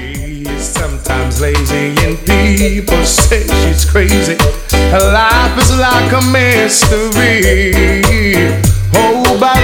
She's sometimes lazy and people say she's crazy. Her life is like a mystery. Oh, but